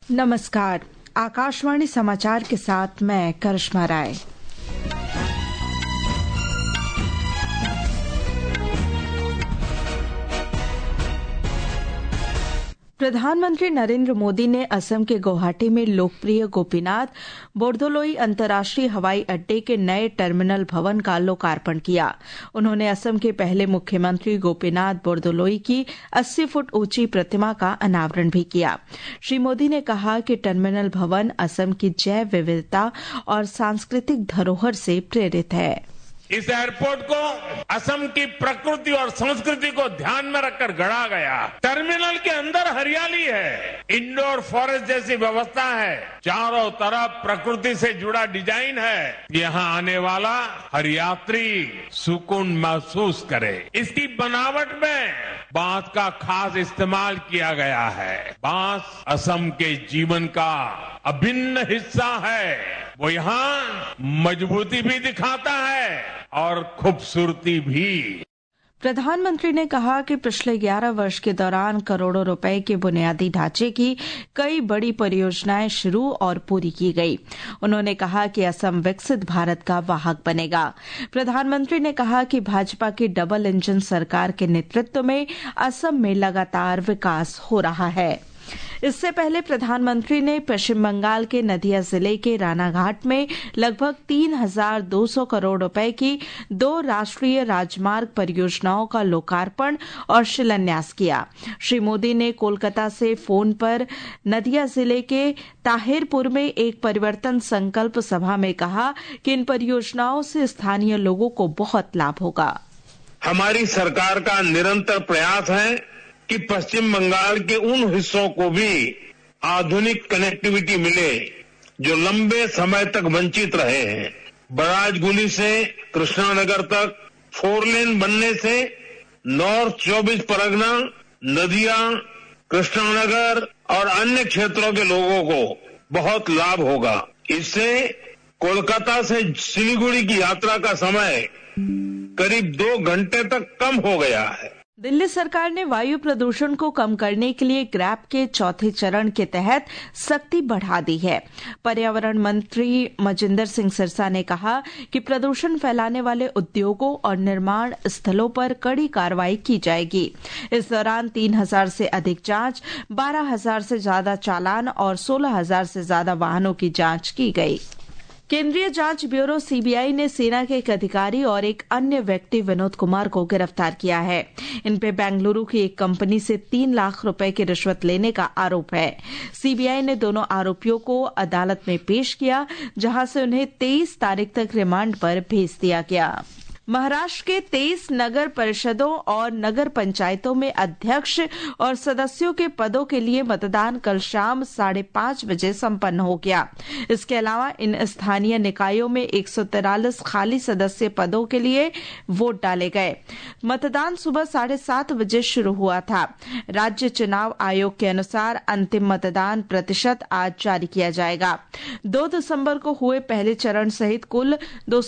नमस्कार, आकाशवाणी समाचार के साथ मैं करिश्मा राय। प्रधानमंत्री नरेंद्र मोदी ने असम के गुवाहाटी में लोकप्रिय गोपीनाथ बोरदोलोई अंतर्राष्ट्रीय हवाई अड्डे के नए टर्मिनल भवन का लोकार्पण किया। उन्होंने असम के पहले मुख्यमंत्री गोपीनाथ बोरदोलोई की 80 फुट ऊंची प्रतिमा का अनावरण भी किया। श्री मोदी ने कहा कि टर्मिनल भवन असम की जैव विविधता और सांस्कृतिक धरोहर से प्रेरित है। इस एयरपोर्ट को असम की प्रकृति और संस्कृति को ध्यान में रखकर गढ़ा गया। टर्मिनल के अंदर हरियाली है, इंडोर फॉरेस्ट जैसी व्यवस्था है, चारों तरफ प्रकृति से जुड़ा डिजाइन है। यहाँ आने वाला हर यात्री सुकून महसूस करे। इसकी बनावट में बांस का खास इस्तेमाल किया गया है। बांस असम के जीवन का अभिन्न हिस्सा है। वो यहाँ मजबूती भी दिखाता है और खूबसूरती भी। प्रधानमंत्री ने कहा कि पिछले 11 वर्ष के दौरान करोड़ों रुपए के बुनियादी ढांचे की कई बड़ी परियोजनाएं शुरू और पूरी की गई। उन्होंने कहा कि असम विकसित भारत का वाहक बनेगा। प्रधानमंत्री ने कहा कि भाजपा की डबल इंजन सरकार के नेतृत्व में असम में लगातार विकास हो रहा है। इससे पहले प्रधानमंत्री ने पश्चिम बंगाल के नदिया जिले के रानाघाट में लगभग 3,200 करोड़ रुपए की 2 राष्ट्रीय राजमार्ग परियोजनाओं का लोकार्पण और शिलान्यास किया। श्री मोदी ने कोलकाता से फोन पर नदिया जिले के ताहिरपुर में एक परिवर्तन संकल्प सभा में कहा कि इन परियोजनाओं से स्थानीय लोगों को बहुत लाभ होगा। हमारी सरकार का निरंतर प्रयास है कि पश्चिम बंगाल के उन हिस्सों को भी आधुनिक कनेक्टिविटी मिले जो लंबे समय तक वंचित रहे हैं। बराजगुली से कृष्णानगर तक 4 लेन बनने से नॉर्थ 24 परगना, नदिया, कृष्णानगर और अन्य क्षेत्रों के लोगों को बहुत लाभ होगा। इससे कोलकाता से सिलीगुड़ी की यात्रा का समय करीब 2 घंटे तक कम हो गया है। दिल्ली सरकार ने वायु प्रदूषण को कम करने के लिए ग्रैप के चौथे चरण के तहत सख्ती बढ़ा दी है। पर्यावरण मंत्री मजिंदर सिंह सिरसा ने कहा कि प्रदूषण फैलाने वाले उद्योगों और निर्माण स्थलों पर कड़ी कार्रवाई की जाएगी। इस दौरान 3,000 से अधिक जांच, 12,000 से ज्यादा चालान और 16,000 से ज्यादा वाहनों की जांच की गई। केंद्रीय जांच ब्यूरो सीबीआई ने सेना के एक अधिकारी और एक अन्य व्यक्ति विनोद कुमार को गिरफ्तार किया है। इन पे बेंगलुरु की एक कंपनी से 3 लाख रुपए की रिश्वत लेने का आरोप है। सीबीआई ने दोनों आरोपियों को अदालत में पेश किया, जहां से उन्हें 23 तारीख तक रिमांड पर भेज दिया गया। महाराष्ट्र के 23 नगर परिषदों और नगर पंचायतों में अध्यक्ष और सदस्यों के पदों के लिए मतदान कल शाम 5:30 बजे संपन्न हो गया। इसके अलावा इन स्थानीय निकायों में 143 खाली सदस्य पदों के लिए वोट डाले गए। मतदान सुबह 7:30 बजे शुरू हुआ था। राज्य चुनाव आयोग के अनुसार अंतिम मतदान प्रतिशत आज जारी किया जाएगा। 2 दिसंबर को हुए पहले चरण सहित कुल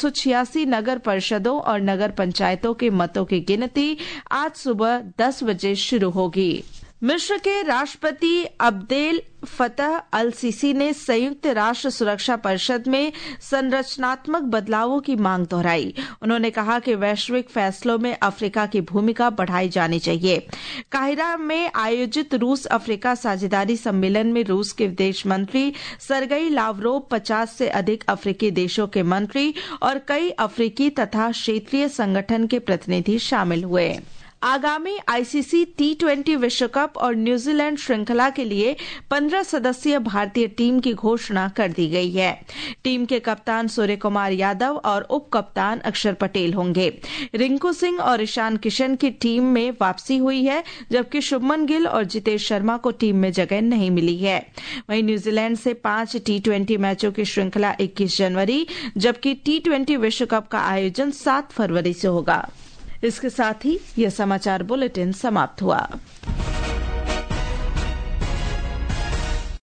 286 नगर परिषदों और नगर पंचायतों के मतों की गिनती आज सुबह 10 बजे शुरू होगी। मिस्र के राष्ट्रपति अब्देल फतह अल सीसी ने संयुक्त राष्ट्र सुरक्षा परिषद में संरचनात्मक बदलावों की मांग दोहराई। उन्होंने कहा कि वैश्विक फैसलों में अफ्रीका की भूमिका बढ़ाई जानी चाहिए। काहिरा में आयोजित रूस अफ्रीका साझेदारी सम्मेलन में रूस के विदेश मंत्री सरगई लावरोव, 50 से अधिक अफ्रीकी देशों के मंत्री और कई अफ्रीकी तथा क्षेत्रीय संगठन के प्रतिनिधि शामिल हुए। आगामी आईसीसी T20 विश्व कप और न्यूजीलैंड श्रृंखला के लिए 15 सदस्यीय भारतीय टीम की घोषणा कर दी गई है। टीम के कप्तान सूर्य कुमार यादव और उप कप्तान अक्षर पटेल होंगे। रिंकू सिंह और ईशान किशन की टीम में वापसी हुई है, जबकि शुभमन गिल और जितेश शर्मा को टीम में जगह नहीं मिली है। वहीं न्यूजीलैंड से 5 T20 मैचों की श्रृंखला 21 जनवरी, जबकि T20 विश्व कप का आयोजन 7 फरवरी से होगा। इसके साथ ही यह समाचार बुलेटिन समाप्त हुआ।